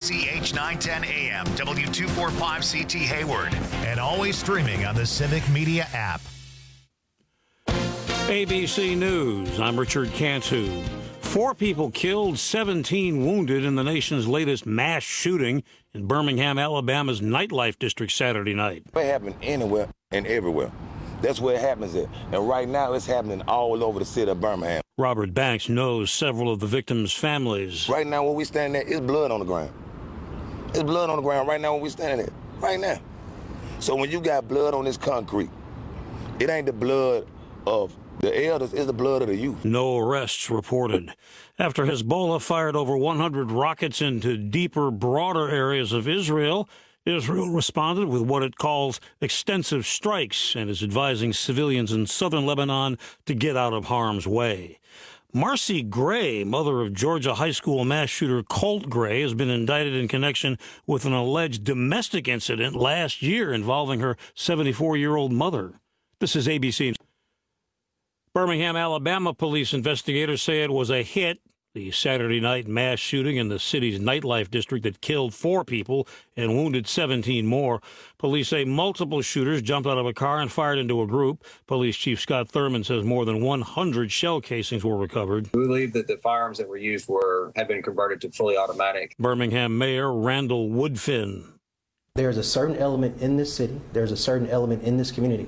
KCCH 910 AM, W245CT Hayward, and always streaming on the Civic Media app. ABC News, I'm Richard Cantu. 4 people killed, 17 wounded in the nation's latest mass shooting in Birmingham, Alabama's nightlife district Saturday night. It happens anywhere and everywhere. That's where it happens at. And right now it's happening all over the city of Birmingham. Robert Banks knows several of the victims' families. Right now where we standing there, it's blood on the ground. It's blood on the ground right now where we standing there. Right now. So when you got blood on this concrete, it ain't the blood of the elders, it's the blood of the youth. No arrests reported. After Hezbollah fired over 100 rockets into deeper, broader areas of Israel responded with what it calls extensive strikes and is advising civilians in southern Lebanon to get out of harm's way. Marcy Gray, mother of Georgia high school mass shooter Colt Gray, has been indicted in connection with an alleged domestic incident last year involving her 74-year-old mother. This is ABC. Birmingham, Alabama police investigators say it was a hit, the Saturday night mass shooting in the city's nightlife district that killed 4 people and wounded 17 more. Police say multiple shooters jumped out of a car and fired into a group. Police Chief Scott Thurman says more than 100 shell casings were recovered. We believe that the firearms that were used had been converted to fully automatic. Birmingham Mayor Randall Woodfin. There's a certain element in this city, there's a certain element in this community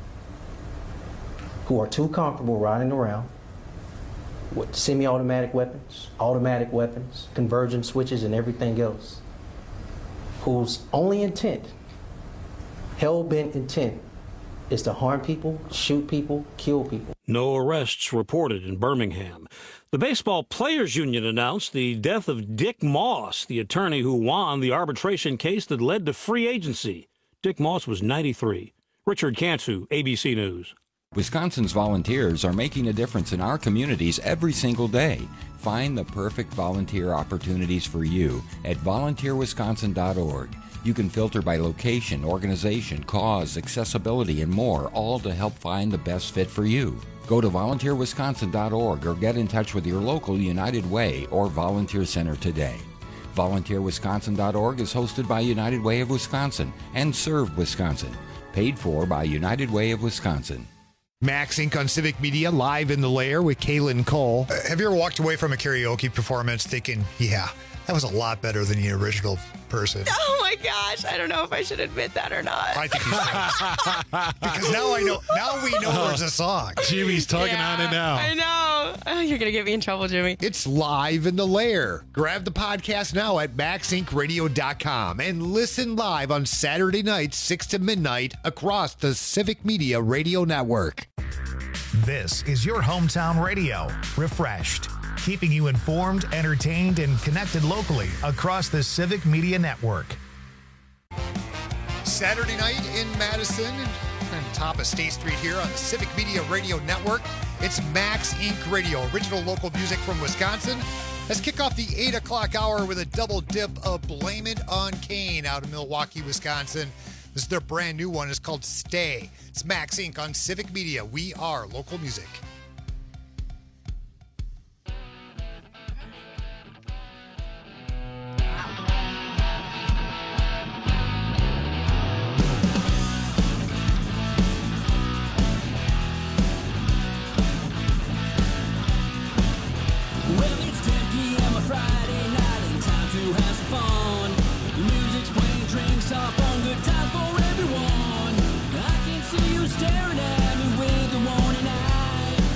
who are too comfortable riding around with semi-automatic weapons, automatic weapons, conversion switches, and everything else, whose only intent, hell-bent intent, is to harm people, shoot people, kill people. No arrests reported in Birmingham. The Baseball Players Union announced the death of Dick Moss, the attorney who won the arbitration case that led to free agency. Dick Moss was 93. Richard Cantu, ABC News. Wisconsin's volunteers are making a difference in our communities every single day. Find the perfect volunteer opportunities for you at volunteerwisconsin.org. You can filter by location, organization, cause, accessibility, and more, all to help find the best fit for you. Go to volunteerwisconsin.org or get in touch with your local United Way or Volunteer Center today. VolunteerWisconsin.org is hosted by United Way of Wisconsin and Serve Wisconsin. Paid for by United Way of Wisconsin. Max Inc. on Civic Media, live in the lair with Kaylin Cole. Have you ever walked away from a karaoke performance thinking, yeah, that was a lot better than the original person? Oh my gosh, I don't know if I should admit that or not. I think you should. Because now we know there's a song. Jimmy's tugging on it now. I know. Oh, you're going to get me in trouble, Jimmy. It's live in the lair. Grab the podcast now at maxincradio.com and listen live on Saturday nights, 6 to midnight, across the Civic Media Radio Network. This is your hometown radio, refreshed, keeping you informed, entertained, and connected locally across the Civic Media Network. Saturday night in Madison, on top of State Street here on the Civic Media Radio Network. It's Max Inc. Radio, original local music from Wisconsin. Let's kick off the 8 o'clock hour with a double dip of Blame It on Kane out of Milwaukee, Wisconsin. This is their brand new one. It's called Stay. It's Max Inc. on Civic Media. We are local music. Staring at me with a warning eye.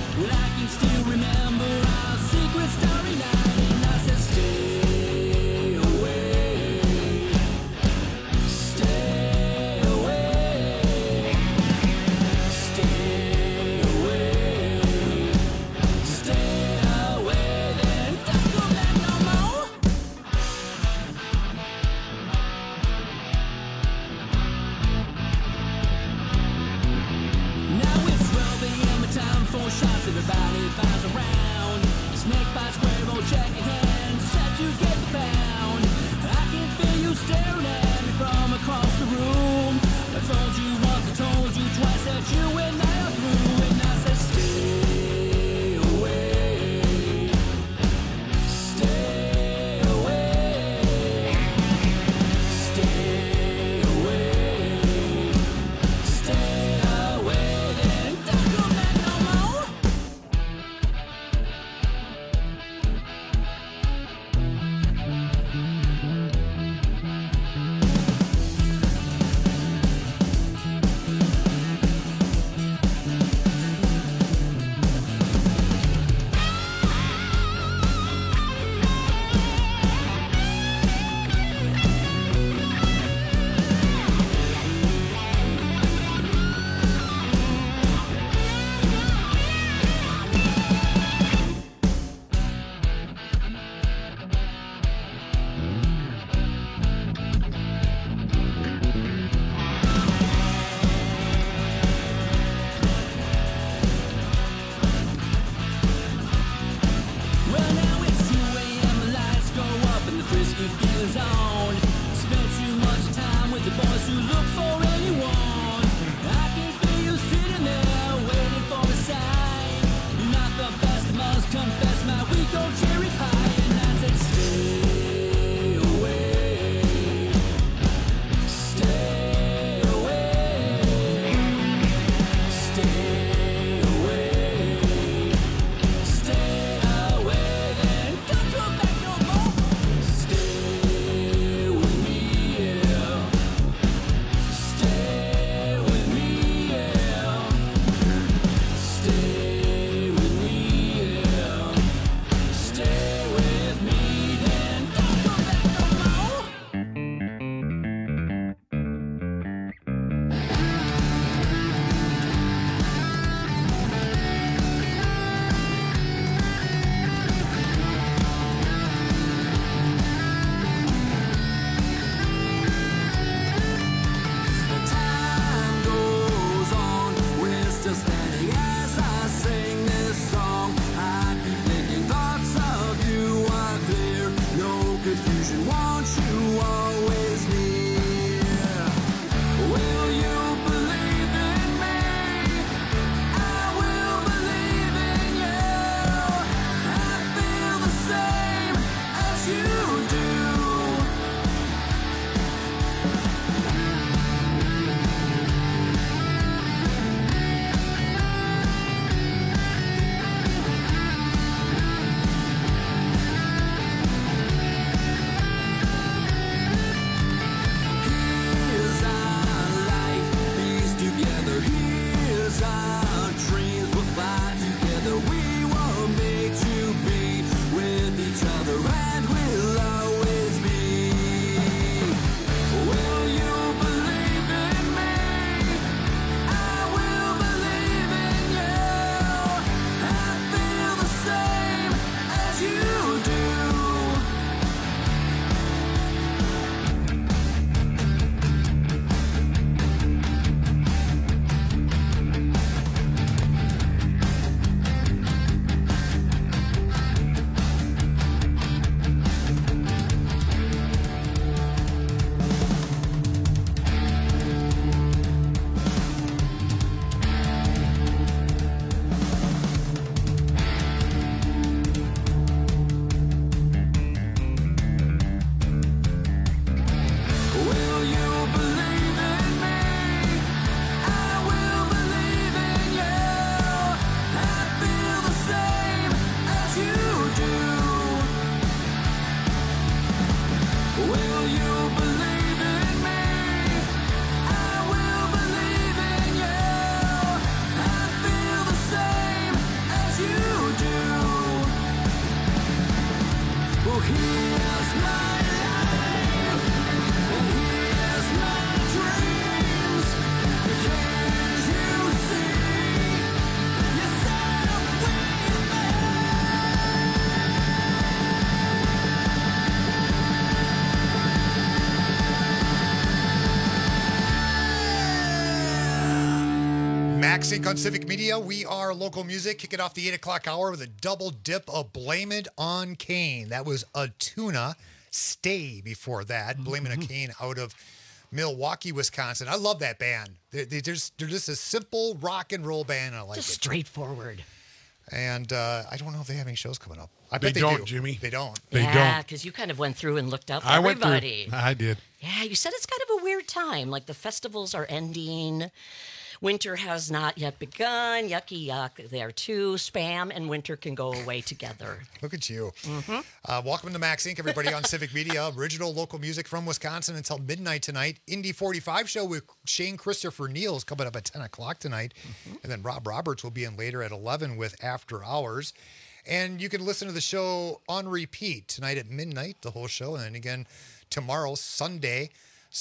Max Inc. on Civic Media. We are local music. Kicking off the 8 o'clock hour with a double dip of Blame It on Kane. That was a tuna. Stay before that. Blame It on Kane out of Milwaukee, Wisconsin. I love that band. They're just a simple rock and roll band. I like just it. straightforward. And I don't know if they have any shows coming up. I bet they they don't, do. Jimmy. They don't. They Yeah, don't. because you kind of went through and looked up I everybody. went through. I did. Yeah, you said it's kind of a weird time. Like the festivals are ending. Winter has not yet begun. Yucky yuck there too. Spam and winter can go away together. Look at you. Welcome to Max Inc., everybody on Civic Media. Original local music from Wisconsin until midnight tonight. Indy 45 show with Shane Christopher Neal's coming up at 10 o'clock tonight. And then Rob Roberts will be in later at 11 with After Hours. And you can listen to the show on repeat tonight at midnight, the whole show. And then again tomorrow, Sunday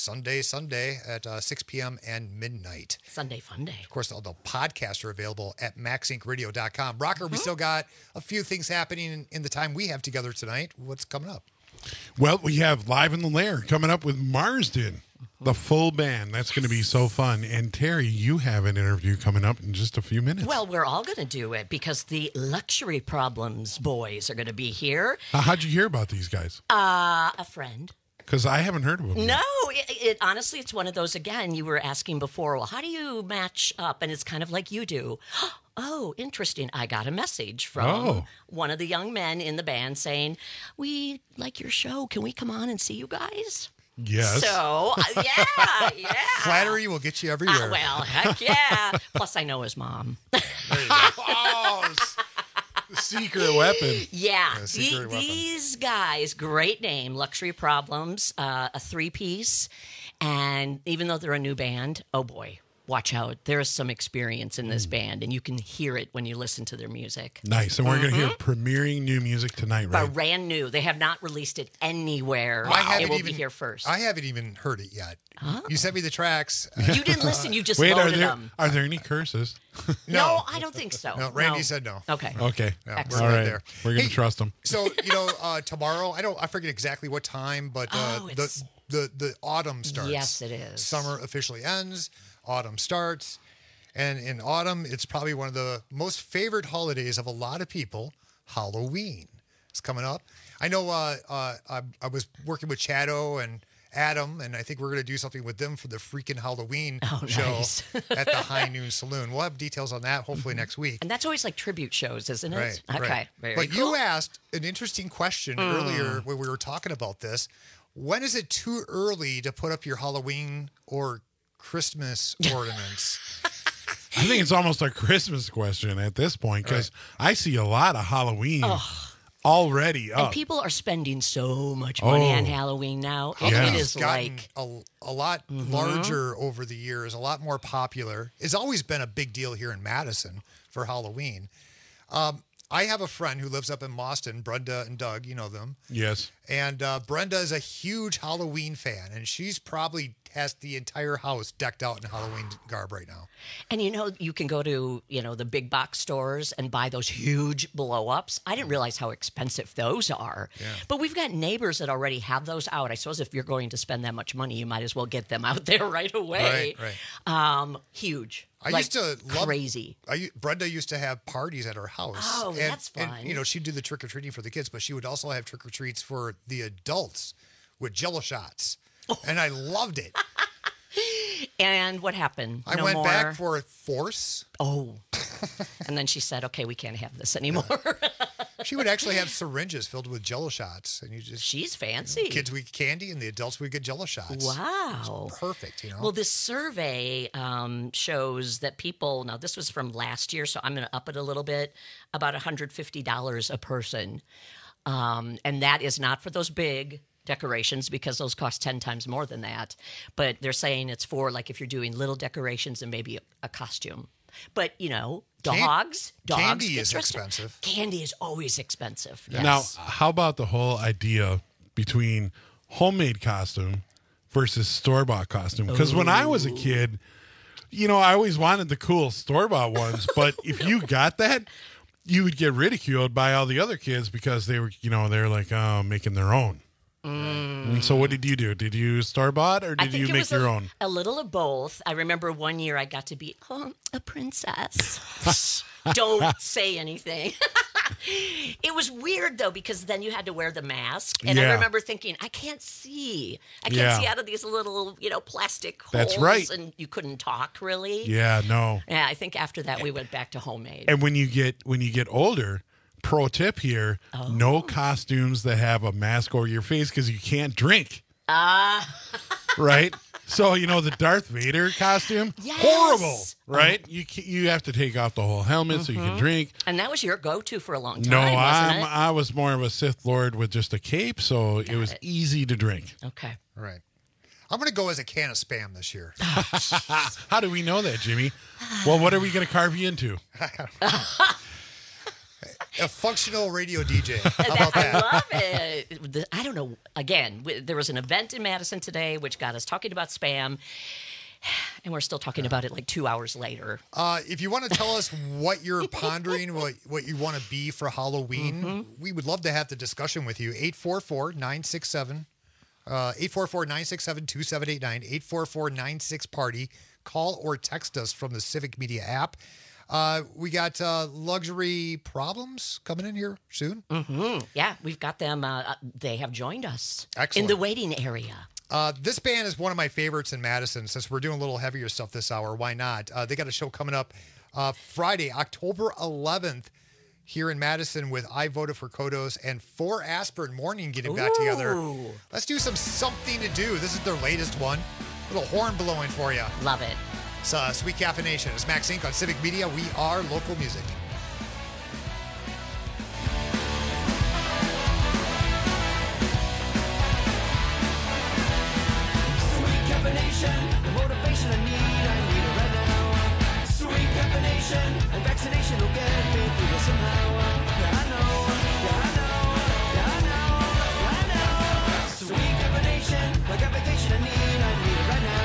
at 6 p.m. and midnight. Sunday fun day. Of course, all the podcasts are available at maxincradio.com. Rocker, we still got a few things happening in the time we have together tonight. What's coming up? Well, we have Live in the Lair coming up with Marsden, the full band. That's going to be so fun. And Terry, you have an interview coming up in just a few minutes. Well, we're all going to do it because the Luxury Problems boys are going to be here. How'd you hear about these guys? A friend. Because I haven't heard of them. No, honestly, it's one of those, again, you were asking before, well, how do you match up? And it's kind of like you do. Oh, interesting. I got a message from one of the young men in the band saying, we like your show. Can we come on and see you guys? Yes. So, yeah. Flattery will get you everywhere. Well, heck yeah. Plus, I know his mom. There you go. The secret weapon. Yeah. Secret weapon. These guys, great name, Luxury Problems, a three-piece. And even though they're a new band, oh boy, watch out. There's some experience in this band, and you can hear it when you listen to their music. Nice. And we're going to hear premiering new music tonight, right? Brand new. They have not released it anywhere. I It will be here first. I haven't even heard it yet. Huh? You sent me the tracks. You didn't listen. You just Wait, loaded them. are there any curses? No, I don't think so. No, Randy said no. Okay. Okay. Yeah, Excellent. All we're right. good there. We're going to Hey, trust them. So, tomorrow, I forget exactly what time, but the autumn starts. Yes, it is. Summer officially ends. Autumn starts. And in autumn, it's probably one of the most favorite holidays of a lot of people, Halloween. It's coming up. I know I was working with Chado and Adam, and I think we're going to do something with them for the freaking Halloween show nice. at the High Noon Saloon. We'll have details on that hopefully next week. And that's always like tribute shows, isn't it? Right. Okay. Right. Very but cool. you asked an interesting question earlier when we were talking about this. When is it too early to put up your Halloween or Christmas ornaments? I think it's almost a Christmas question at this point because I see a lot of Halloween already up. And people are spending so much money on Halloween now. It is gotten like a lot larger over the years, a lot more popular. It's always been a big deal here in Madison for Halloween. I have a friend who lives up in Boston, Brenda and Doug, you know them. Yes. And Brenda is a huge Halloween fan, and she's probably has the entire house decked out in Halloween garb right now. And you can go to, the big box stores and buy those huge blow-ups. I didn't realize how expensive those are. Yeah. But we've got neighbors that already have those out. I suppose if you're going to spend that much money, you might as well get them out there right away. Right. Huge. I used to love crazy. Brenda used to have parties at her house. Oh, that's fun. And, she'd do the trick-or-treating for the kids, but she would also have trick-or-treats for the adults with Jell-O shots. And I loved it. And what happened? I went back for a force. Oh. And then she said, okay, we can't have this anymore. She would actually have syringes filled with Jell-O shots. And She's fancy. Kids would get candy and the adults would get Jell-O shots. Wow. It's perfect, Well, this survey shows that people, now this was from last year, so I'm going to up it a little bit, about $150 a person. And that is not for those big decorations because those cost 10 times more than that. But they're saying it's for like if you're doing little decorations and maybe a costume. But, dogs Candy get is dressed up. expensive. Candy is always expensive. Yes. Now, how about the whole idea between homemade costume versus store-bought costume? Because when I was a kid, I always wanted the cool store-bought ones. But if you got that, you would get ridiculed by all the other kids because they were, they're like making their own. And so what did you do? Did you store-bought or did you make your own? A little of both. I remember one year I got to be a princess. Don't say anything. It was weird, though, because then you had to wear the mask. And I remember thinking, I can't see. I can't see out of these little, plastic holes. That's right. And you couldn't talk, really. Yeah, no. Yeah, I think after that we went back to homemade. And when you get older, pro tip here, no costumes that have a mask over your face because you can't drink. Right? So, the Darth Vader costume, horrible, right? You have to take off the whole helmet so you can drink. And that was your go-to for a long time, No, wasn't it? I was more of a Sith Lord with just a cape, so it was easy to drink. Okay. Right. I'm going to go as a can of Spam this year. How do we know that, Jimmy? Well, what are we going to carve you into? A functional radio DJ. How about that? I love it. I don't know. Again, there was an event in Madison today which got us talking about Spam, and we're still talking about it like 2 hours later. If you want to tell us what you're pondering, what you want to be for Halloween, we would love to have the discussion with you. 844-967. 844-967-2789. 844-96-PARTY. Call or text us from the Civic Media app. We got Luxury Problems coming in here soon. Yeah, we've got them. They have joined us Excellent. in the waiting area. This band is one of my favorites in Madison. Since we're doing a little heavier stuff this hour, why not? They got a show coming up Friday, October 11th, here in Madison with I Voted for Kodos and 4 Aspirin Morning getting back together. Let's do something to do. This is their latest one. A little horn blowing for you. Love it. It's Sweet Caffeination. It's Max Inc. on Civic Media. We are local music. Sweet caffeination, the motivation I need it right now. Sweet caffeination, and vaccination will get me through this somehow. Yeah, I know, yeah, I know, yeah, I know, yeah, I know. Sweet caffeination, like a vacation I need it right now.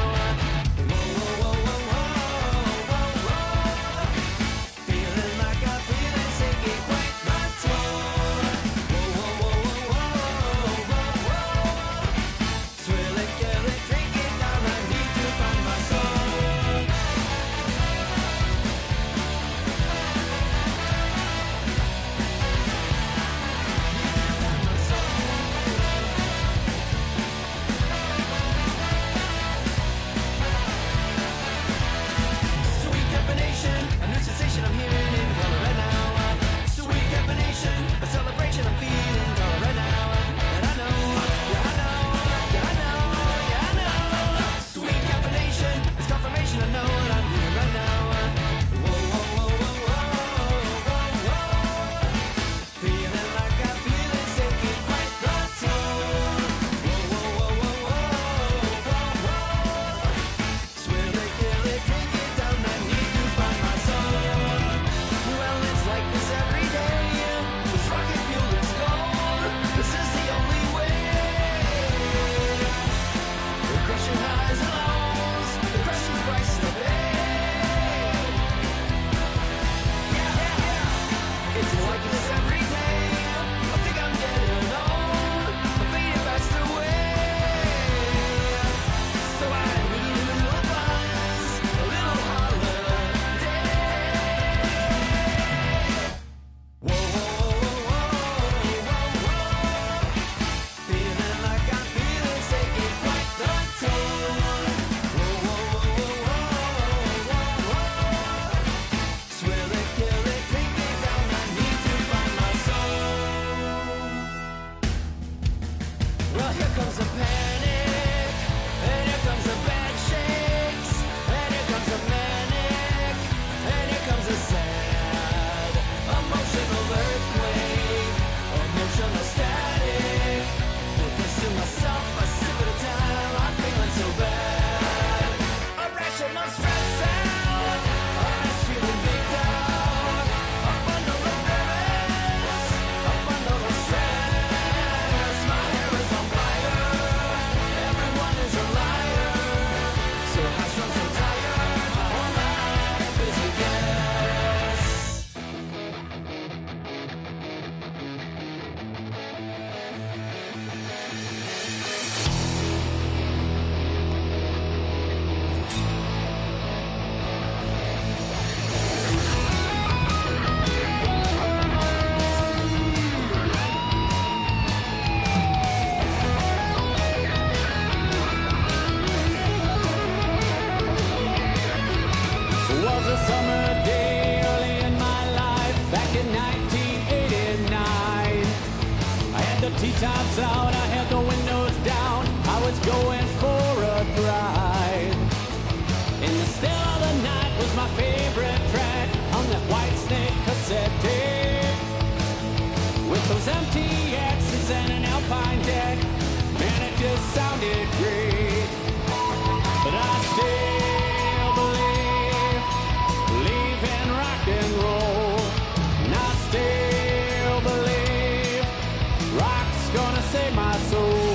tea time's out, I had the windows down. I was going for a drive. In the still of the night was my favorite track on that White Snake cassette tape. With those empty X's and an Alpine deck, man, it just sounded great. But I still believe in rock and roll. And I still believe rock's gonna save my soul.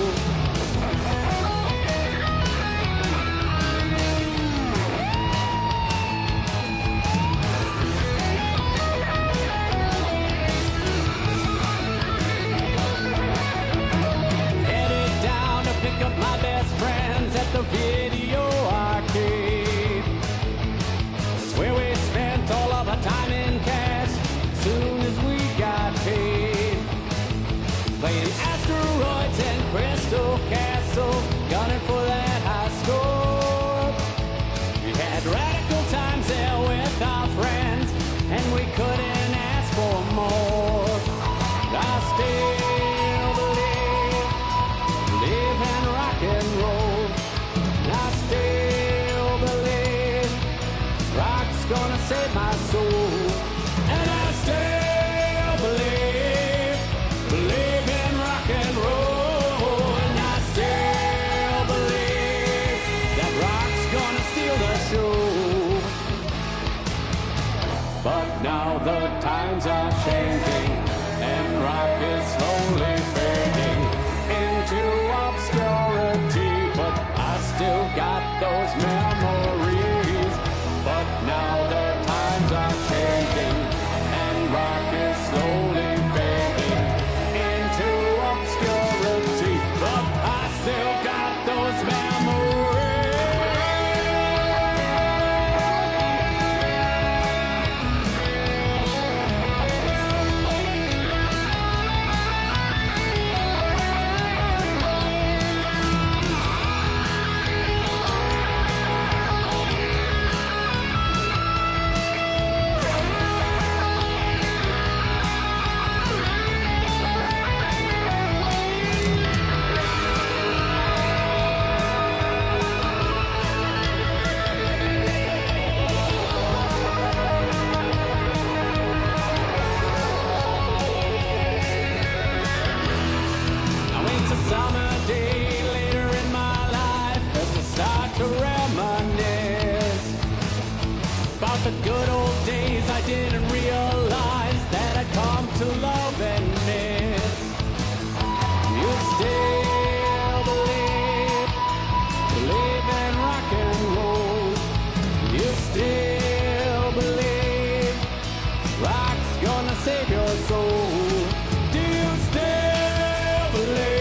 Pick up my best friends at the video arcade. It's where we spent all of our time in cash soon as we got paid. Playing asteroids and crystal castles, gunning for that high score. We had radical times there with our friends, and we couldn't ask for more. I still believe in rock and roll. And I still believe rock's gonna save my soul. And I still believe in rock and roll. And I still believe that rock's gonna steal the show. But now the times are changing, and rock is slowly fading into obscurity, but I still got those memories. But now the times are changing, and rock is slowly fading into obscurity, but I still got those memories. Summer day later in my life as I start to reminisce about the good old days I didn't realize that I'd come to love and miss. You still believe in rock and roll. You still believe rock's gonna save your soul. Do you still believe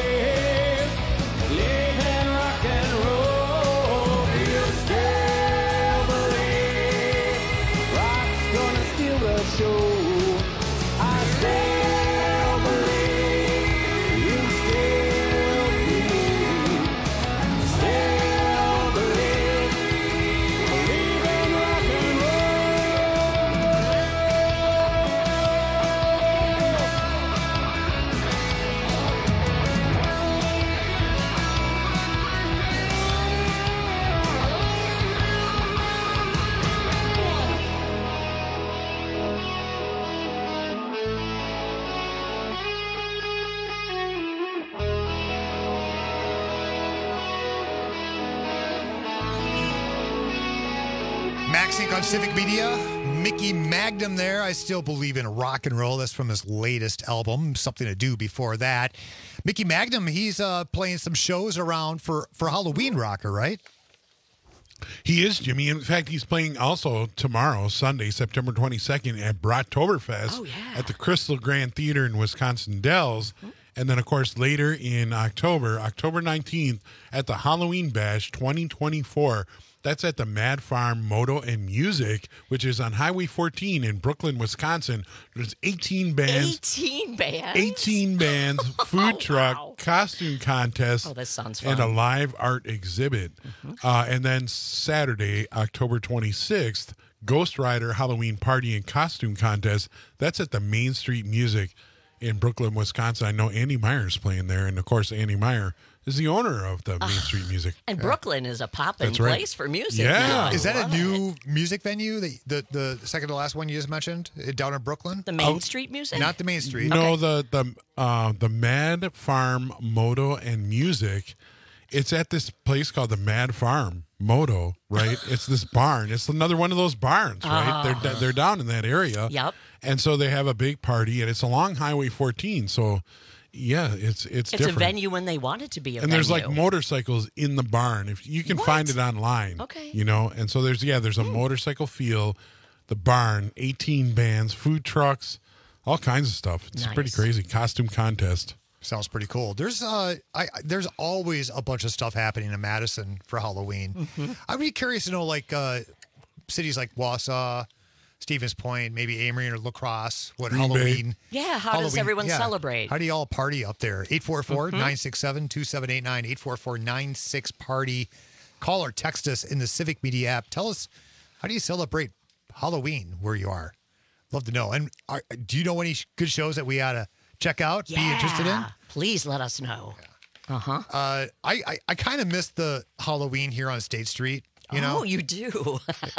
in rock and roll? Do you still believe rock's gonna steal the show? I still believe, you still believe in rock and Max Inc. on Civic Media. Mickey Magnum there. I still believe in rock and roll. That's from his latest album, Something to Do before that. Mickey Magnum, he's playing some shows around for Halloween Rocker, right? He is, Jimmy. In fact, he's playing also tomorrow, Sunday, September 22nd, at Brattoberfest at the Crystal Grand Theater in Wisconsin Dells. And then, of course, later in October, October 19th, at the Halloween Bash 2024. That's at the Mad Farm Moto and Music, which is on Highway 14 in Brooklyn, Wisconsin. There's 18 bands. 18 bands? 18 bands, food truck, costume contest. Oh, that sounds fun. And a live art exhibit. And then Saturday, October 26th, Ghost Rider Halloween Party and Costume Contest. That's at the Main Street Music in Brooklyn, Wisconsin. I know Andy Meyer's playing there, and of course, Andy Meyer is the owner of the Main Street Music. And Brooklyn is a poppin' That's right. place for music. Yeah. now. I Is that a love new it. music venue? The second to last one you just mentioned down in Brooklyn? The Main Street Music? Not the Main Street. No, the Mad Farm Moto and Music. It's at this place called the Mad Farm Moto, right? It's this barn. It's another one of those barns, right? They're down in that area. Yep. And so they have a big party, and it's along Highway 14. So, yeah, it's different. a venue when they want it to be a And venue. there's like motorcycles in the barn. If you can find it online, Okay. you know. And so there's a motorcycle feel, the barn, 18 bands, food trucks, all kinds of stuff. It's pretty crazy. Costume contest. Sounds pretty cool. There's there's always a bunch of stuff happening in Madison for Halloween. Mm-hmm. I'd be curious to know, like cities like Wausau, Stevens Point, maybe Amory or La Crosse, what Green Bay. Halloween. Yeah, how does everyone celebrate? How do you all party up there? 844-967-2789, 844-96-PARTY. Call or text us in the Civic Media app. Tell us, how do you celebrate Halloween where you are? Love to know. And do you know any good shows that we ought to check out, be interested in? Please let us know. I kind of miss the Halloween here on State Street. You know? Oh, you do.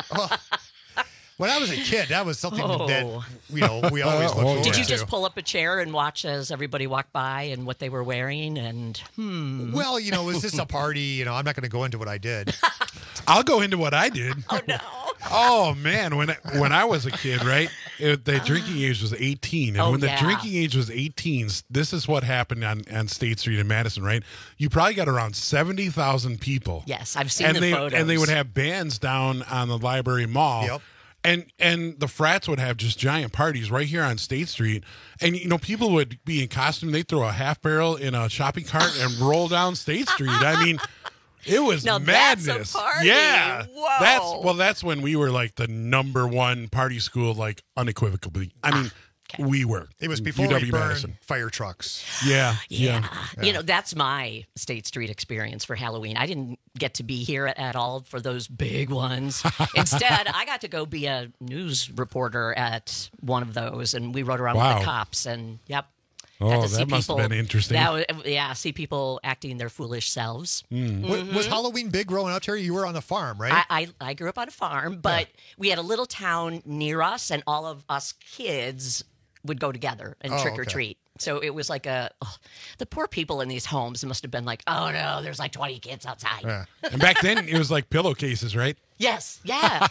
When I was a kid, that was something that we always looked forward to. Did you just pull up a chair and watch as everybody walked by and what they were wearing? And Well, was this a party? I'm not going to go into what I did. I'll go into what I did. Oh no! Oh man, when I was a kid, right? The drinking age was 18, and when the drinking age was 18, this is what happened on State Street in Madison, right? You probably got around 70,000 people. Yes, I've seen the photos. And they would have bands down on the Library Mall. Yep. And the frats would have just giant parties right here on State Street. And, people would be in costume. They'd throw a half barrel in a shopping cart and roll down State Street. I mean, it was now madness. That's a party. Yeah. Whoa. That's when we were like the number one party school, like unequivocally. I mean, we were. It was before UW we burned Madison. fire trucks. Yeah. That's my State Street experience for Halloween. I didn't get to be here at all for those big ones. Instead, I got to go be a news reporter at one of those, and we rode around with the cops. And Oh, that must have been interesting. See people acting their foolish selves. Was Halloween big growing up, Terry? You were on a farm, right? I grew up on a farm, but we had a little town near us, and all of us kids would go together and trick or treat. So it was like the poor people in these homes must have been like, oh no, there's like 20 kids outside. Yeah. And back then it was like pillowcases, right? Yes. Yeah.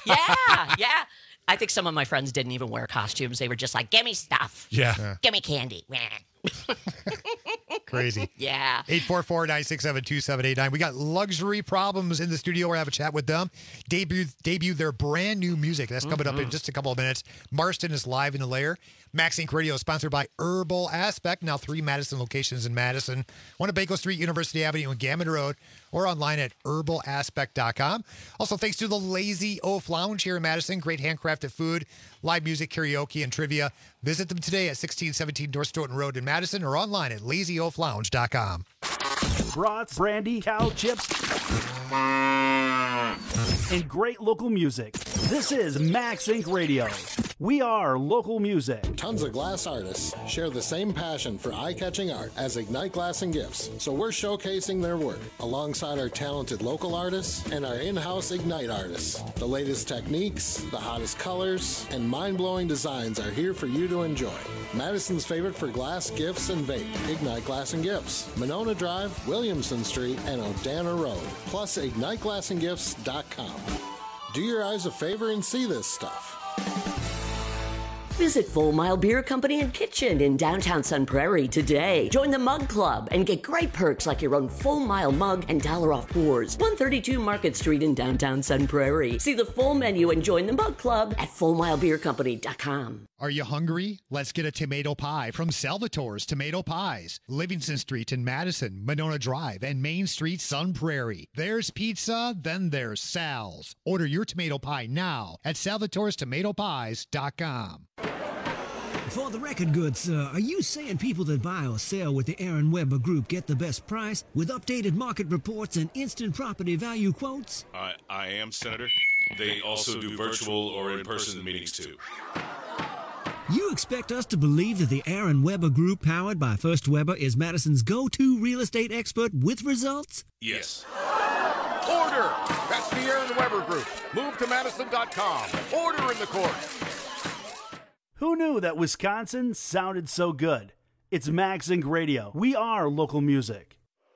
I think some of my friends didn't even wear costumes. They were just like, give me stuff. Yeah. Give me candy. Crazy. Yeah. 844-967-2789. We got Luxury Problems in the studio. We're going to have a chat with them. Debut their brand new music. That's coming up in just a couple of minutes. Marston is live in the lair. Max Inc. Radio is sponsored by Herbal Aspect. Now 3 Madison locations in Madison. One at Baco Street, University Avenue, and Gammon Road, or online at herbalaspect.com. Also, thanks to the Lazy Oaf Lounge here in Madison. Great handcrafted food, live music, karaoke, and trivia. Visit them today at 1617 North Stoughton Road in Madison or online at lazyoaflounge.com. Brats, brandy, cow chips, and great local music. This is Max Inc. Radio. We are local music. Tons of glass artists share the same passion for eye-catching art as Ignite Glass and Gifts, so we're showcasing their work alongside our talented local artists and our in-house Ignite artists. The latest techniques, the hottest colors, and mind-blowing designs are here for you to enjoy. Madison's favorite for glass, gifts, and vape, Ignite Glass and Gifts, Monona Drive, Williamson Street, and Odana Road, plus IgniteGlassandGifts.com. Do your eyes a favor and see this stuff. Visit Full Mile Beer Company and Kitchen in downtown Sun Prairie today. Join the Mug Club and get great perks like your own Full Mile mug and $1 off pours. 132 Market Street in downtown Sun Prairie. See the full menu and join the Mug Club at FullMileBeerCompany.com. Are you hungry? Let's get a tomato pie from Salvatore's Tomato Pies. Livingston Street in Madison, Monona Drive, and Main Street, Sun Prairie. There's pizza, then there's Sal's. Order your tomato pie now at Salvatore'sTomatoPies.com. For the record goods, are you saying people that buy or sell with the Aaron Weber Group get the best price with updated market reports and instant property value quotes? I am, Senator. They also do virtual or in-person meetings, too. You expect us to believe that the Aaron Weber Group, powered by First Weber, is Madison's go-to real estate expert with results? Yes. Order! That's the Aaron Weber Group. Move to Madison.com. Order in the court. Who knew that Wisconsin sounded so good? It's Max Inc. Radio. We are local music.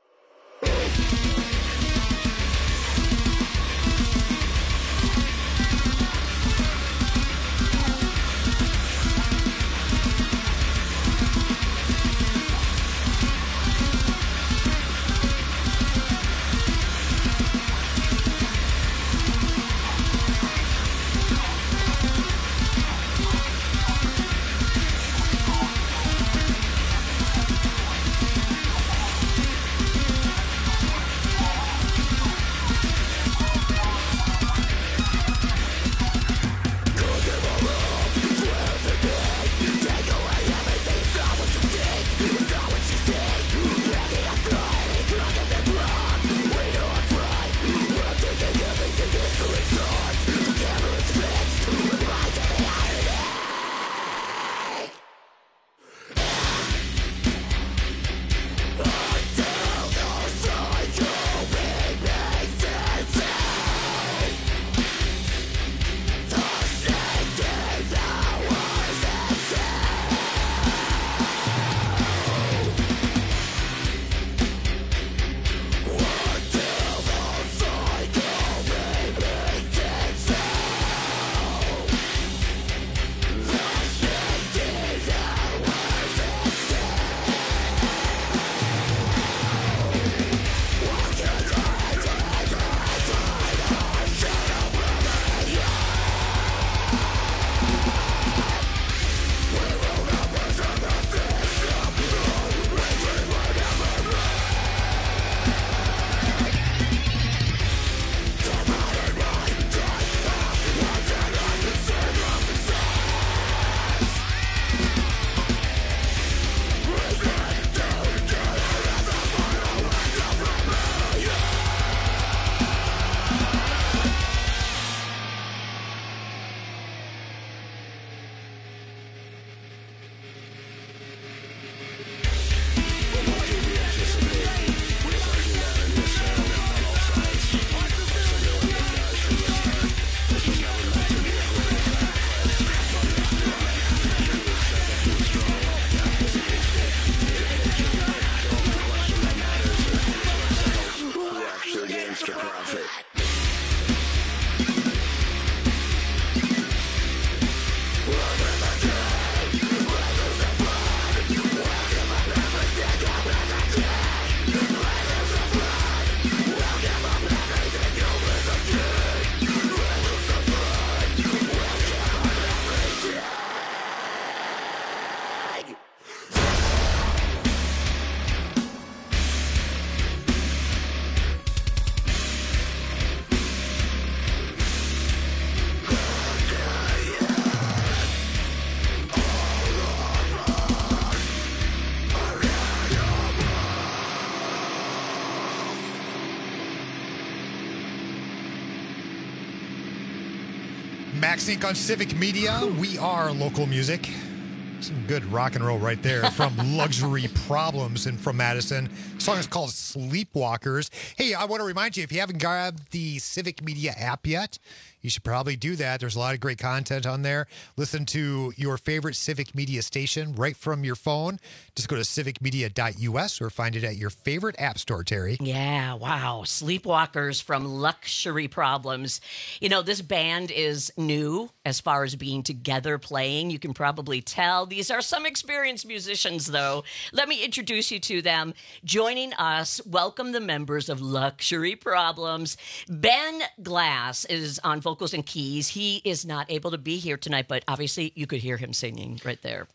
Max Inc. on Civic Media. We are local music. Some good rock and roll right there from Luxury Problems and from Madison. The song is called Sleepwalkers. Hey, I want to remind you, if you haven't grabbed the Civic Media app yet, you should probably do that. There's a lot of great content on there. Listen to your favorite Civic Media station right from your phone. Just go to civicmedia.us or find it at your favorite app store, Terry. Yeah, wow. Sleepwalkers from Luxury Problems. You know, this band is new as far as being together playing. You can probably tell. These are some experienced musicians, though. Let me introduce you to them. Joining us, welcome the members of Luxury Problems. Ben Glass is on vocals and keys. He is not able to be here tonight, but obviously you could hear him singing right there.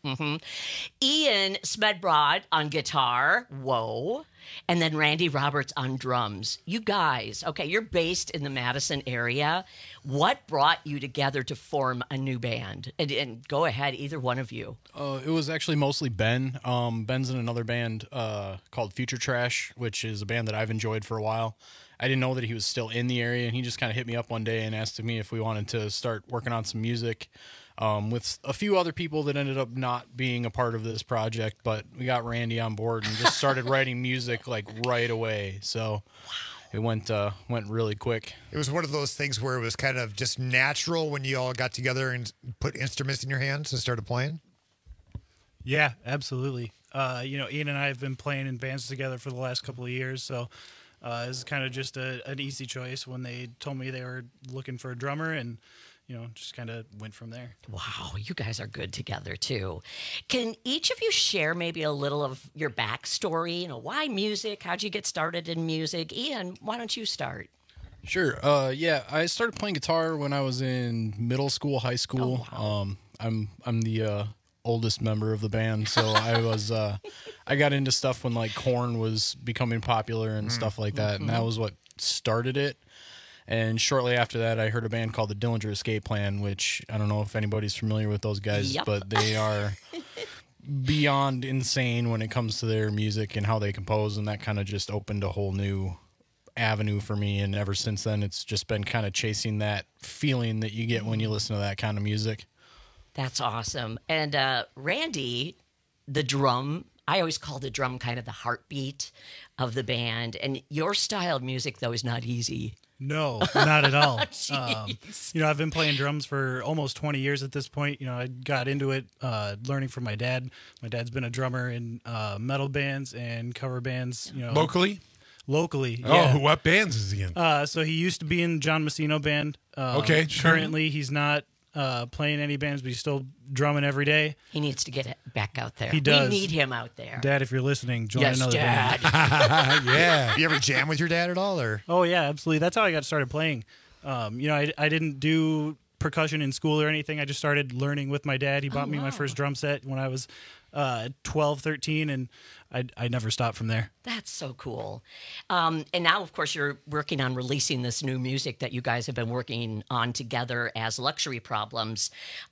Ian Smedbrod on guitar. Whoa. And then Randy Roberts on drums. You guys, okay, you're based in the Madison area. What brought you together to form a new band? And go ahead, either one of you. It was actually mostly Ben. Ben's in another band called Future Trash, which is a band that I've enjoyed for a while. I didn't know that he was still in the area, and he just kind of hit me up one day and asked me if we wanted to start working on some music. with a few other people that ended up not being a part of this project, but we got Randy on board and just started writing music like right away. So it went really quick. It was one of those things where it was kind of just natural when you all got together and put instruments in your hands and started playing. Yeah, absolutely. Ian and I have been playing in bands together for the last couple of years, so it was kind of just an easy choice when they told me they were looking for a drummer, and just kind of went from there. Wow, you guys are good together too. Can each of you share maybe a little of your backstory? Why music? How'd you get started in music? Ian, why don't you start? Sure. Yeah, I started playing guitar when I was in middle school, high school. Oh, wow. I'm the oldest member of the band, so I got into stuff when like Korn was becoming popular and stuff like that, and that was what started it. And shortly after that, I heard a band called the Dillinger Escape Plan, which I don't know if anybody's familiar with those guys, but they are beyond insane when it comes to their music and how they compose, and that kind of just opened a whole new avenue for me. And ever since then, it's just been kind of chasing that feeling that you get when you listen to that kind of music. That's awesome. And Randy, the drum, I always call the drum kind of the heartbeat of the band. And your style of music, though, is not easy. No, not at all. Jeez. I've been playing drums for almost 20 years at this point. I got into it learning from my dad. My dad's been a drummer in metal bands and cover bands. Locally? Locally, yeah. Oh, what bands is he in? So he used to be in John Messino Band. Okay, sure. Currently, he's not playing any bands, but he's still drumming every day. He needs to get it back out there. He does. We need him out there. Dad, if you're listening, join another Dad. band. Yeah. You ever jam with your dad at all? Or? Oh, yeah, absolutely. That's how I got started playing. I didn't do percussion in school or anything. I just started learning with my dad. He bought me my first drum set when I was 12, 13, and I never stopped from there. That's so cool. And now, of course, you're working on releasing this new music that you guys have been working on together as Luxury Problems.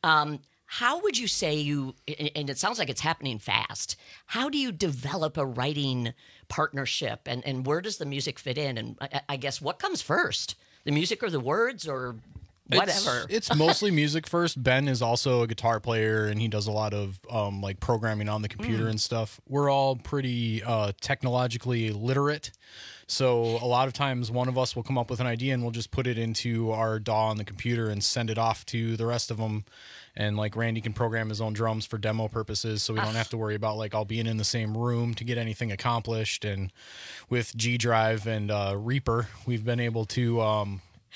How would you say and it sounds like it's happening fast, how do you develop a writing partnership, and where does the music fit in? And I guess what comes first, the music or the words or whatever? It's mostly music first. Ben is also a guitar player, and he does a lot of like programming on the computer and stuff. We're all pretty technologically literate. So a lot of times one of us will come up with an idea and we'll just put it into our DAW on the computer and send it off to the rest of them. And like Randy can program his own drums for demo purposes, so we don't have to worry about like all being in the same room to get anything accomplished. And with G Drive and Reaper, we've been able to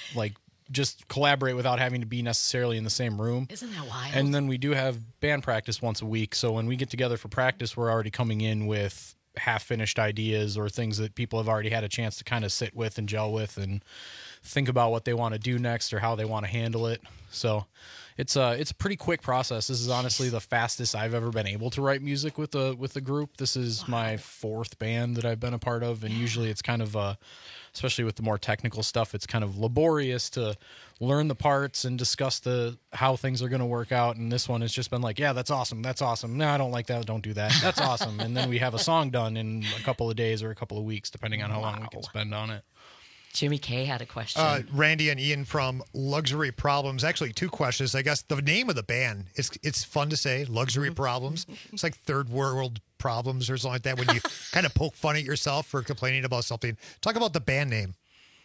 just collaborate without having to be necessarily in the same room. Isn't that wild? And then we do have band practice once a week. So when we get together for practice, we're already coming in with half-finished ideas or things that people have already had a chance to kind of sit with and gel with and think about what they want to do next or how they want to handle it. So it's a pretty quick process. This is honestly the fastest I've ever been able to write music with a group. This is my fourth band that I've been a part of, and usually it's kind of especially with the more technical stuff, it's kind of laborious to learn the parts and discuss how things are going to work out. And this one has just been like, yeah, that's awesome. That's awesome. No, I don't like that. Don't do that. That's awesome. And then we have a song done in a couple of days or a couple of weeks, depending on how long we can spend on it. Jimmy K had a question. Randy and Ian from Luxury Problems. Actually, two questions. I guess the name of the band, it's fun to say, Luxury Problems. It's like third world problems or something like that when you kind of poke fun at yourself for complaining about something. Talk about the band name.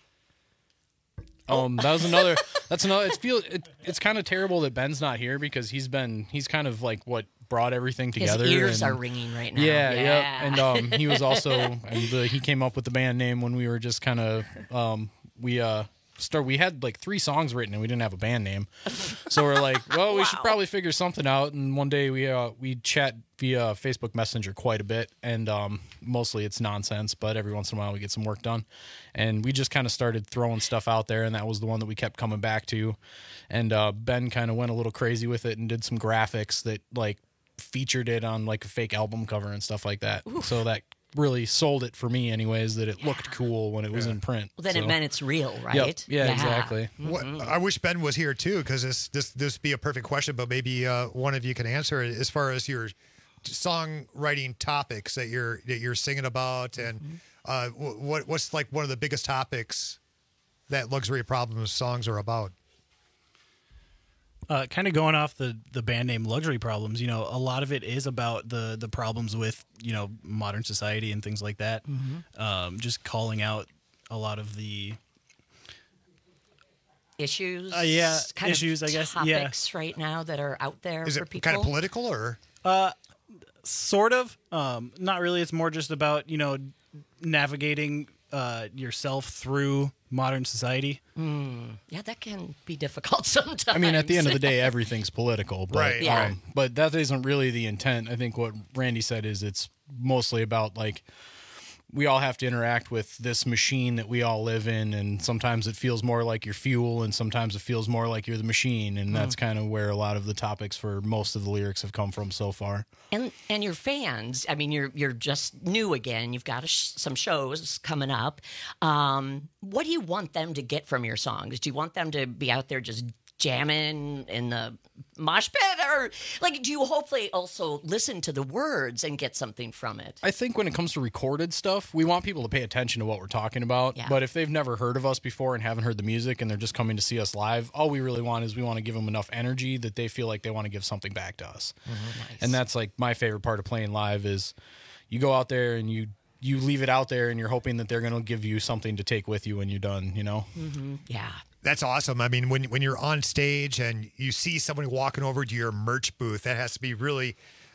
That's another. It's kind of terrible that Ben's not here because he's kind of like what brought everything together. His ears are ringing right now. Yeah. And he was also he came up with the band name when we were just kind of we had like 3 songs written and we didn't have a band name, so we're like, well, we should probably figure something out. And one day we chat via Facebook Messenger quite a bit, and mostly it's nonsense, but every once in a while we get some work done. And we just kind of started throwing stuff out there, and that was the one that we kept coming back to. And Ben kind of went a little crazy with it and did some graphics that like featured it on like a fake album cover and stuff like that. Oof. So that really sold it for me anyways, that it looked cool when it was in print. Well, then it meant it's real, right? Yep. Yeah, exactly. I wish Ben was here too, because this would be a perfect question, but maybe one of you can answer it as far as your songwriting topics that you're singing about, and what's like one of the biggest topics that Luxury Problems songs are about. Kind of going off the band name Luxury Problems, a lot of it is about the problems with, modern society and things like that. Just calling out a lot of the issues. Kind issues, of I guess. Topics right now that are out there Is for it people. kind of political or? Sort of. Not really. It's more just about, navigating yourself through modern society. Yeah, that can be difficult sometimes. I mean, at the end of the day, everything's political, but, Right. Yeah. But that isn't really the intent. I think what Randy said is it's mostly about like we all have to interact with this machine that we all live in, and sometimes it feels more like your fuel, and sometimes it feels more like you're the machine, and that's kind of where a lot of the topics for most of the lyrics have come from so far. And your fans, I mean, you're just new again. You've got some shows coming up. What do you want them to get from your songs? Do you want them to be out there just jamming in the mosh pit, or like do you hopefully also listen to the words and get something from it? I think when it comes to recorded stuff, we want people to pay attention to what we're talking about. Yeah. But if they've never heard of us before and haven't heard the music and they're just coming to see us live, all we really want is we want to give them enough energy that they feel like they want to give something back to us. Nice. And that's like my favorite part of playing live is you go out there and you leave it out there and you're hoping that they're going to give you something to take with you when you're done, Yeah. That's awesome. I mean, when you're on stage and you see somebody walking over to your merch booth, that has to be really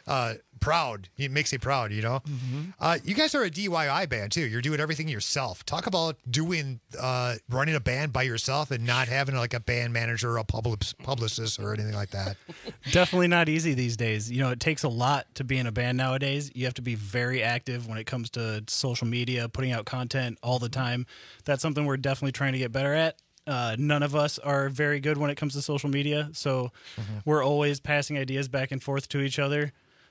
proud. It makes you proud, You guys are a DIY band too. You're doing everything yourself. Talk about doing running a band by yourself and not having like a band manager or a publicist or anything like that. Definitely not easy these days. It takes a lot to be in a band nowadays. You have to be very active when it comes to social media, putting out content all the time. That's something we're definitely trying to get better at. None of us are very good when it comes to social media, so we're always passing ideas back and forth to each other.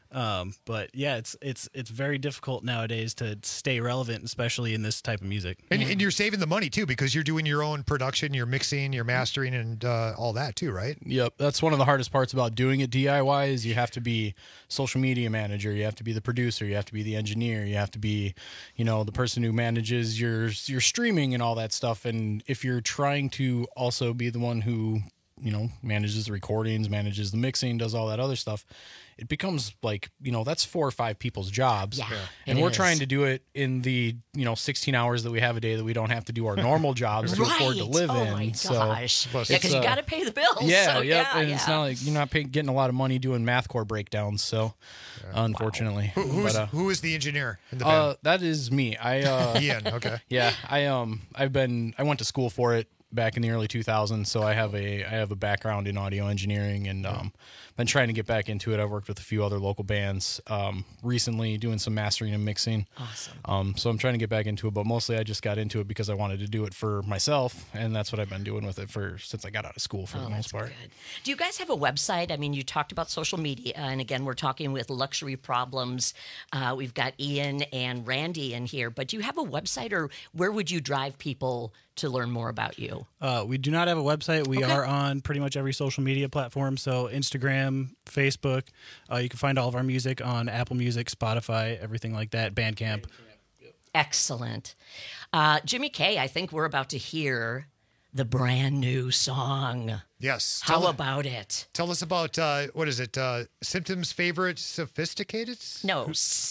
But yeah, it's very difficult nowadays to stay relevant, especially in this type of music. And you're saving the money too because you're doing your own production, you're mixing, you're mastering, and all that too, right? Yep, that's one of the hardest parts about doing it DIY is you have to be social media manager, you have to be the producer, you have to be the engineer, you have to be, the person who manages your streaming and all that stuff. And if you're trying to also be the one who manages the recordings, manages the mixing, does all that other stuff, it becomes like, that's 4 or 5 people's jobs. Yeah, and it we're is. trying to do it in the, 16 hours that we have a day that we don't have to do our normal jobs to afford to live in. My So gosh. Yeah, because you got to pay the bills. Yeah, so yep. yeah, And it's not like you're not getting a lot of money doing mathcore breakdowns. So, unfortunately, Who is the engineer in the band? that is me. I Ian. Okay. Yeah, I went to school for it back in the early 2000s, so I have a background in audio engineering and been trying to get back into it. I've worked with a few other local bands recently, doing some mastering and mixing. Awesome. So I'm trying to get back into it, but mostly I just got into it because I wanted to do it for myself, and that's what I've been doing with it since I got out of school for the most part. Good. Do you guys have a website? I mean, you talked about social media, and again, we're talking with Luxury Problems. We've got Ian and Randy in here, but do you have a website, or where would you drive people to learn more about you? We do not have a website. We are on pretty much every social media platform. So Instagram, Facebook. You can find all of our music on Apple Music, Spotify, everything like that, Bandcamp. Excellent. Jimmy K, I think we're about to hear the brand new song. Yes. How about it? Tell us about, what is it, Symptoms Favorite Sophisticated? No,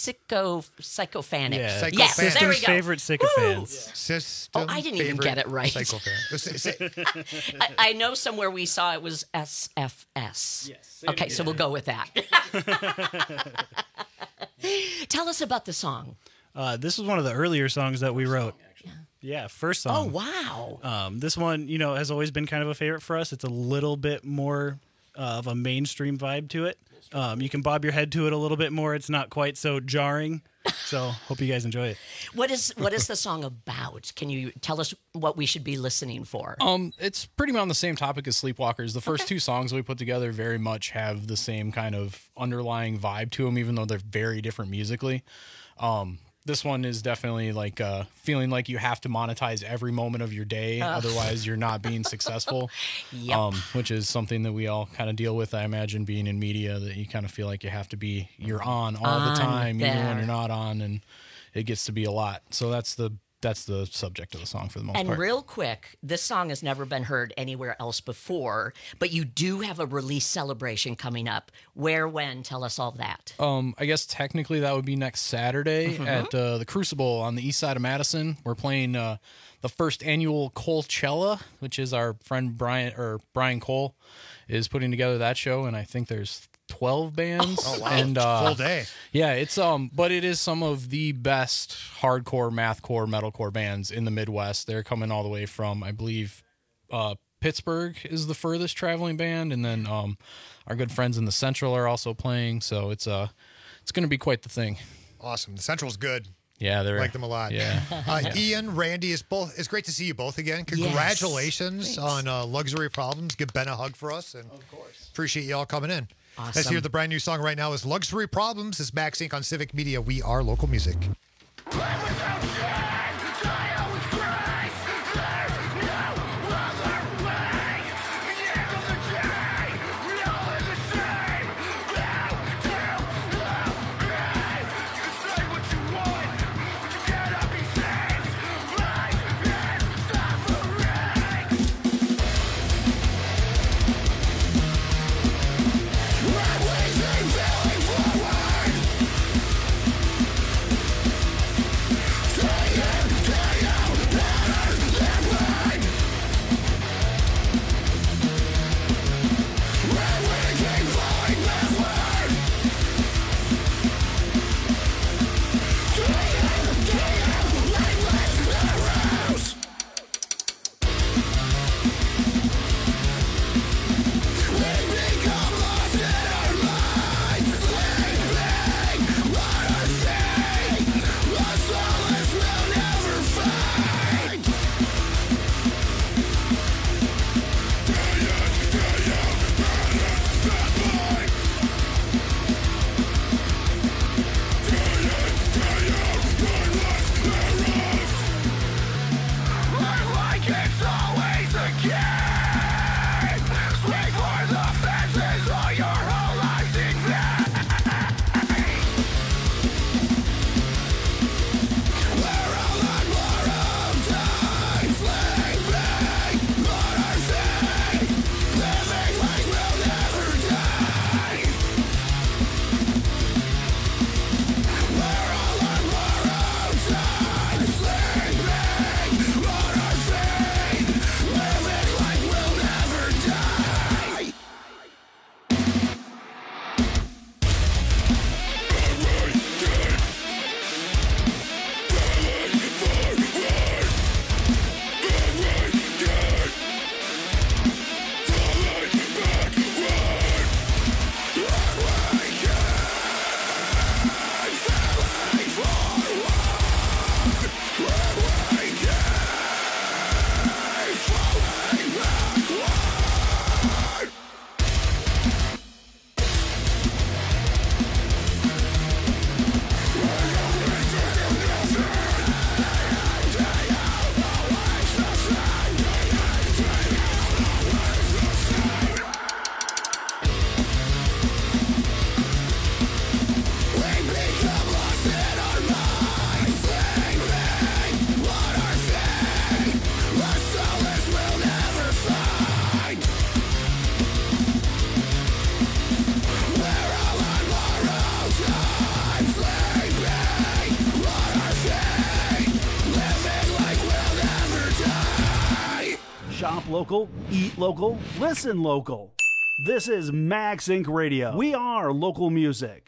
Sycophanic. Yeah. Yes, there we System's go. favorite sycophants. System I didn't even get it right. I know somewhere we saw it was SFS. Yes. Okay, so we'll go with that. Tell us about the song. This was one of the earlier songs that we wrote. Yeah, first song. Oh, wow. This one, has always been kind of a favorite for us. It's a little bit more of a mainstream vibe to it. You can bob your head to it a little bit more. It's not quite so jarring. So hope you guys enjoy it. What is the song about? Can you tell us what we should be listening for? It's pretty much on the same topic as Sleepwalkers. The first 2 songs we put together very much have the same kind of underlying vibe to them, even though they're very different musically. This one is definitely like feeling like you have to monetize every moment of your day, otherwise you're not being successful. Yep. Which is something that we all kind of deal with. I imagine being in media, that you kind of feel like you're on all the time, even when you're not on, and it gets to be a lot. So that's the that's the subject of the song for the most And part. real quick, this song has never been heard anywhere else before, but you do have a release celebration coming up. Where, when? Tell us all that. I guess technically that would be next Saturday at the Crucible on the east side of Madison. We're playing the first annual Coachella, which is our friend Brian Cole is putting together that show, and I think there's 12 bands. Oh, wow. And, Full day. Yeah, it's but it is some of the best hardcore, mathcore, metalcore bands in the Midwest. They're coming all the way from, I believe, Pittsburgh is the furthest traveling band, and then our good friends in the Central are also playing. So it's going to be quite the thing. Awesome. The Central's good. Yeah, they're like them a lot. Yeah. Ian, Randy, it's great to see you both again. Congratulations on Luxury Problems. Give Ben a hug for us, and of course, appreciate you all coming in. Awesome. Let's hear the brand new song right now. Is Luxury Problems. This is Max Inc. on Civic Media. We are local music. Shop local, eat local, listen local. This is Max Inc. Radio. We are local music.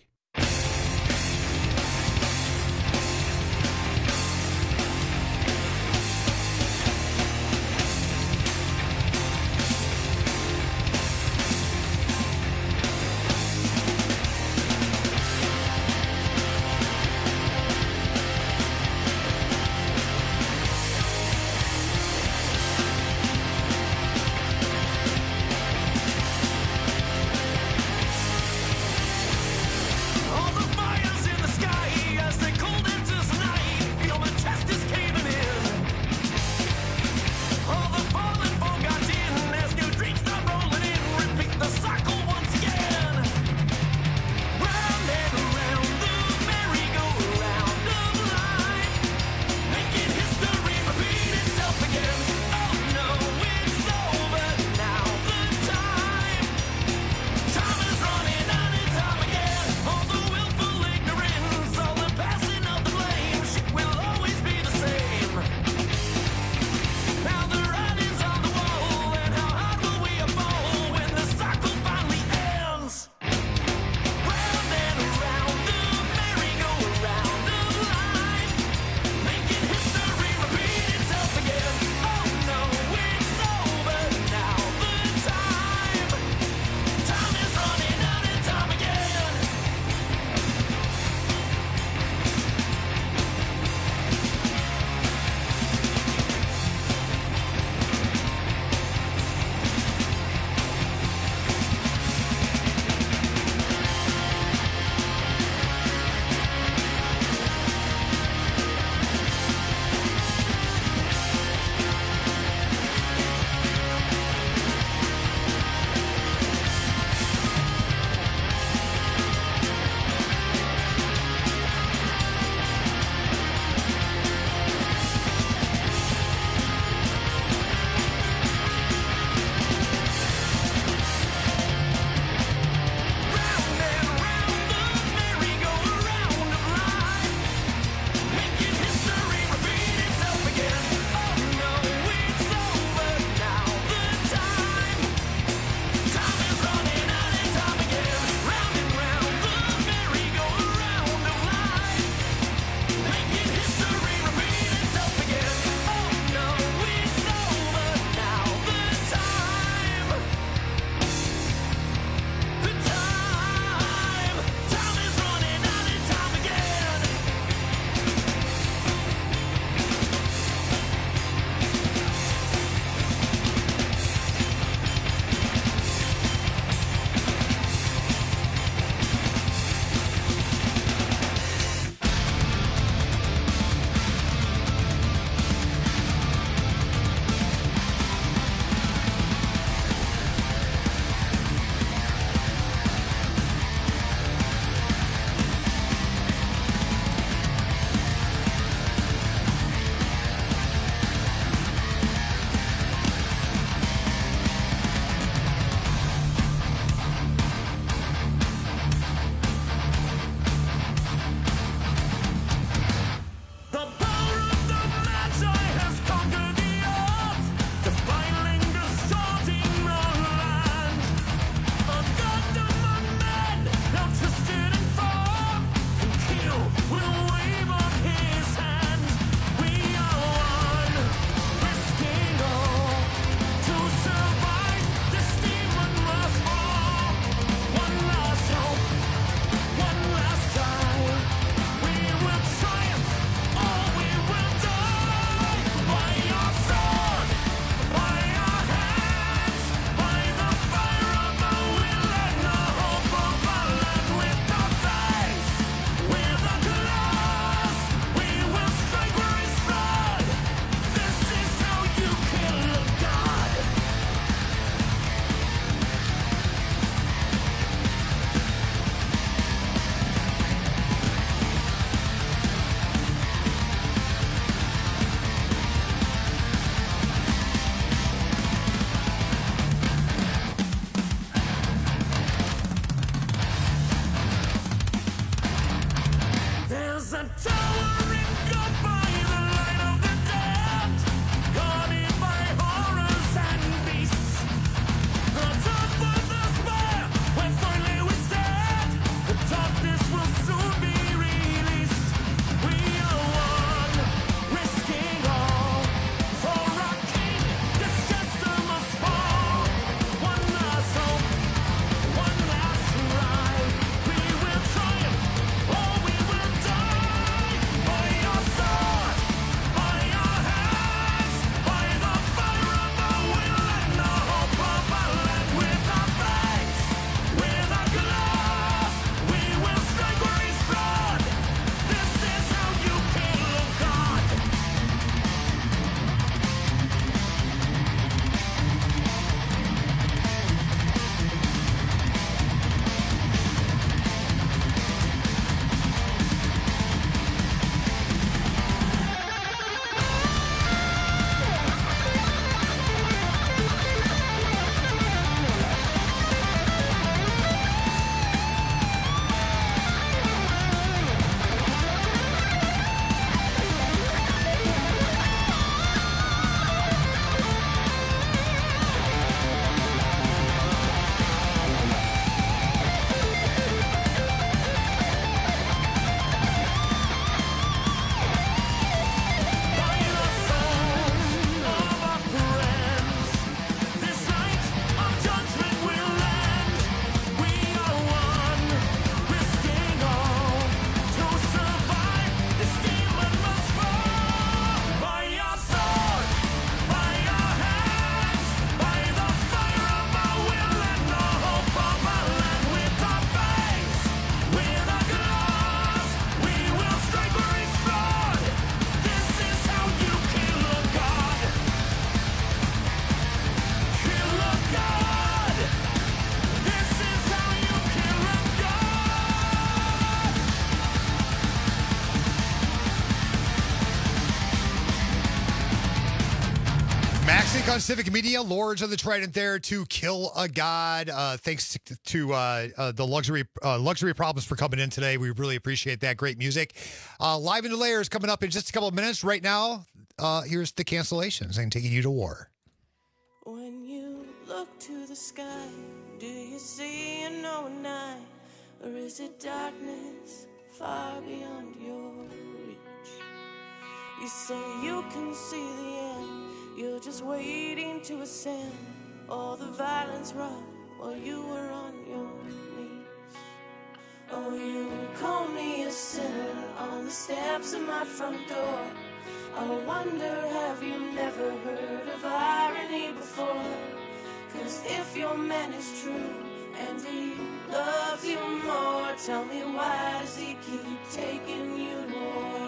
on Civic Media, Lords of the Trident there to Kill a God. Thanks to the Luxury Problems for coming in today. We really appreciate that. Great music. Live in the Layers coming up in just a couple of minutes. Right now, here's the Cancellations and Taking You to War. When you look to the sky, do you see a knowing night? Or is it darkness far beyond your reach? You say you can see the end, you're just waiting to ascend. All the violence right while you were on your knees. Oh, you call me a sinner on the steps of my front door. I wonder, have you never heard of irony before? 'Cause if your man is true and he loves you more, tell me, why does he keep taking you to war?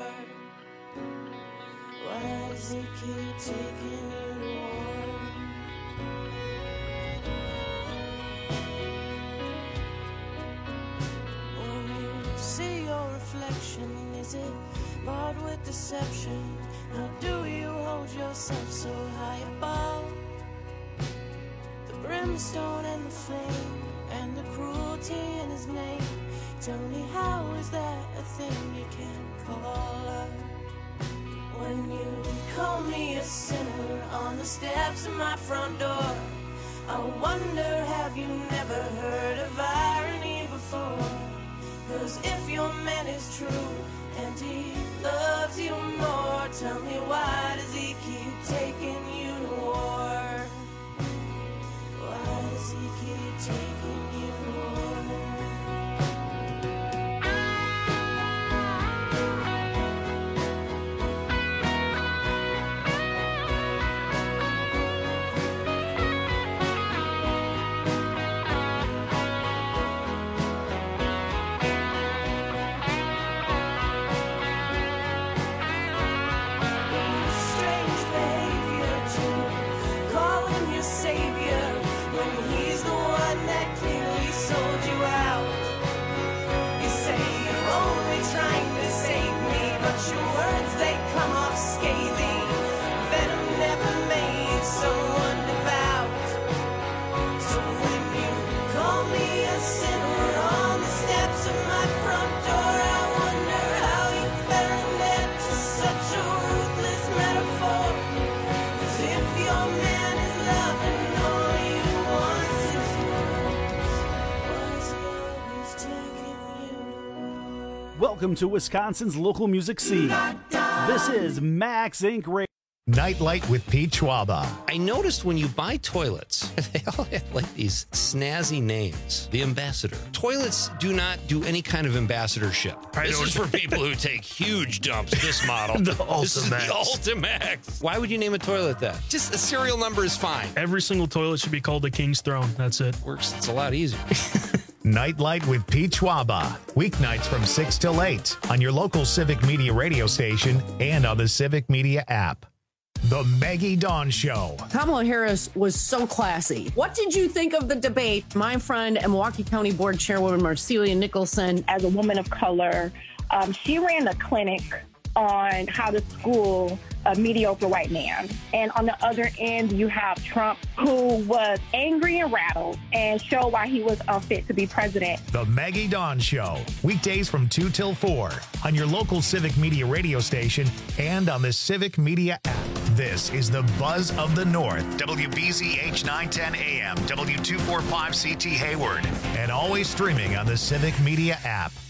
Why does he keep taking you to war? When you see your reflection, is it marred with deception? How do you hold yourself so high above the brimstone and the flame and the cruelty in his name? Tell me, how is that a thing you can call love? When you call me a sinner on the steps of my front door, I wonder, have you never heard of irony before? 'Cause if your man is true and he loves you more, tell me, why does he keep taking you to war? Why does he keep taking you to war? Welcome to Wisconsin's local music scene. This is Max Inc. Radio. Nightlight with Pete Schwaba. I noticed when you buy toilets, they all have like these snazzy names. The Ambassador. Toilets do not do any kind of ambassadorship. This is for people who take huge dumps, this model. The This is the Ultimax. Ultimax. Why would you name a toilet that? Just the serial number is fine. Every single toilet should be called the King's Throne. That's it. Works. It's a lot easier. Nightlight with Pete Schwaba. Weeknights from 6 till 8 on your local Civic Media radio station and on the Civic Media app. The Maggie Dawn Show. Kamala Harris was so classy. What did you think of the debate? My friend and Milwaukee County Board Chairwoman Marcelia Nicholson. As a woman of color, she ran a clinic on how to school a mediocre white man. And on the other end, you have Trump, who was angry and rattled and showed why he was unfit to be president. The Maggie Dawn Show. Weekdays from 2 till 4 on your local Civic Media radio station and on the Civic Media app. This is the Buzz of the North. WBZH 910 AM, W245CT Hayward. And always streaming on the Civic Media app.